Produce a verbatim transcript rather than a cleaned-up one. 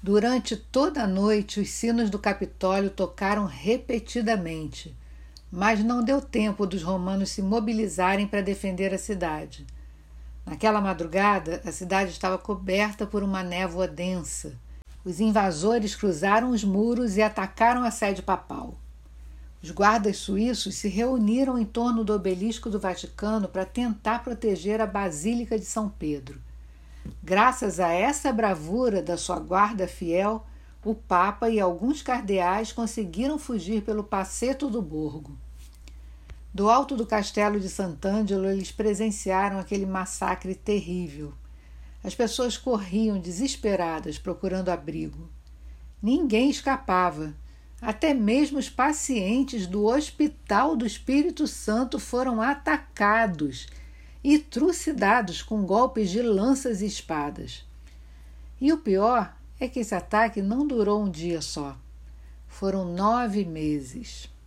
Durante toda a noite, os sinos do Capitólio tocaram repetidamente, mas não deu tempo dos romanos se mobilizarem para defender a cidade. Naquela madrugada, a cidade estava coberta por uma névoa densa. Os invasores cruzaram os muros e atacaram a sede papal. Os guardas suíços se reuniram em torno do obelisco do Vaticano para tentar proteger a Basílica de São Pedro. Graças a essa bravura da sua guarda fiel, o Papa e alguns cardeais conseguiram fugir pelo Passetto do Borgo. Do alto do castelo de Sant'Angelo, eles presenciaram aquele massacre terrível. As pessoas corriam desesperadas procurando abrigo. Ninguém escapava. Até mesmo os pacientes do Hospital do Espírito Santo foram atacados e trucidados com golpes de lanças e espadas. E o pior é que esse ataque não durou um dia só. Foram nove meses.